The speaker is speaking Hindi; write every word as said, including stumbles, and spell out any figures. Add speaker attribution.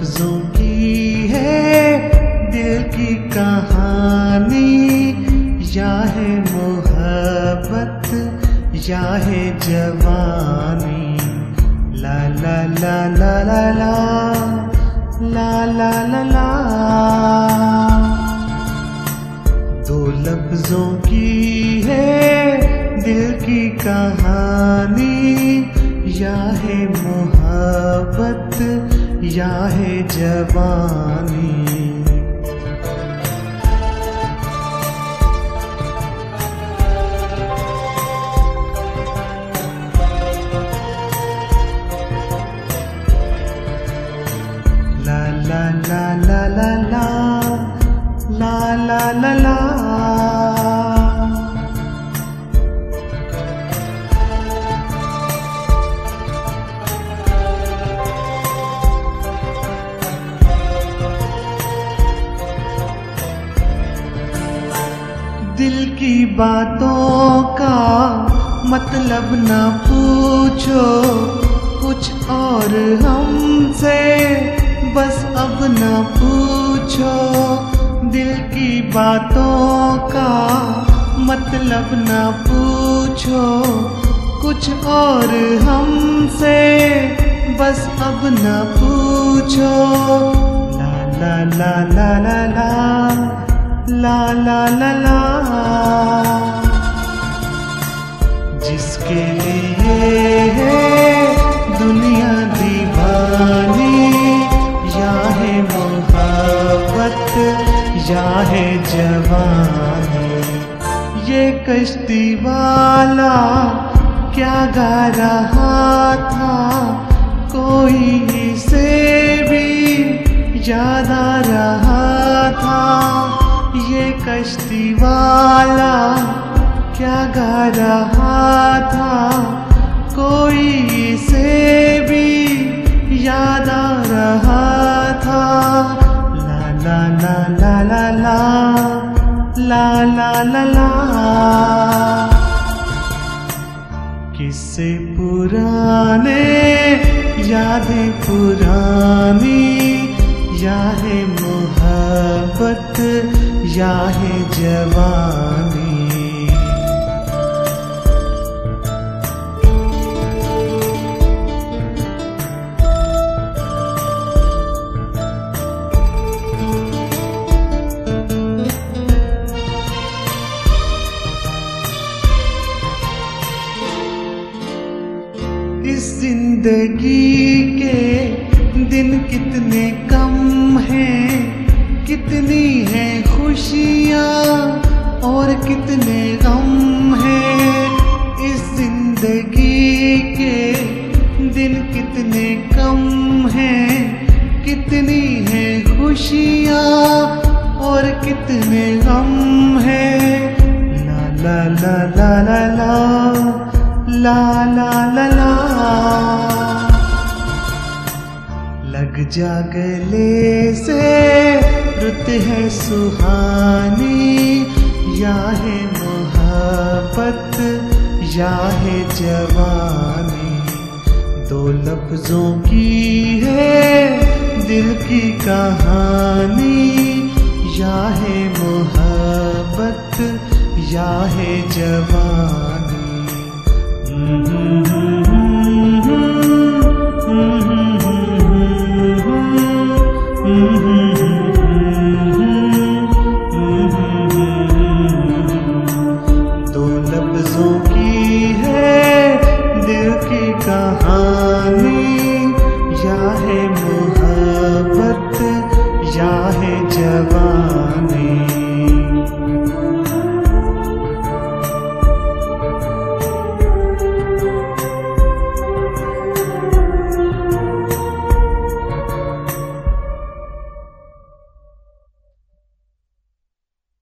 Speaker 1: लफ्जों की है दिल की कहानी, या है मोहब्बत या है जवानी। ला ला ला ला ला ला ला ला ला ला। दो लफ्जों की है दिल की कहानी, या है मोहब्बत या है जवानी। ला ला ला ला ला ला ला ला ला ला। दिल की बातों का मतलब न पूछो, कुछ और हमसे बस अब न पूछो। दिल की बातों का मतलब न पूछो, कुछ और हमसे बस अब न पूछो। ला ला ला ला ला ला ला ला ला ला। जिसके लिए है दुनिया दीवानी, या है मोहब्बत या है जवानी। ये कश्ती वाला क्या गा रहा था, कोई इसे भी याद आ रहा था। ये कश्ती वाला क्या गा रहा था, कोई इसे भी याद आ रहा था। ला ला ला ला ला ला ला ला ला ला। किस्से पुराने यादें पुरानी, या है मोहब्बत या है जवानी। इस जिंदगी के दिन कितने कम हैं, कितनी है खुशियाँ और कितने गम हैं। इस जिंदगी के दिन कितने कम हैं, कितनी है खुशियाँ और कितने गम हैं। ला ला ला ला ला ला ला ला ला। लग जा गले से रुत है सुहानी, या है मोहब्बत या है जवानी। दो लफ्जों की है दिल की कहानी, या है मोहब्बत या है जवानी।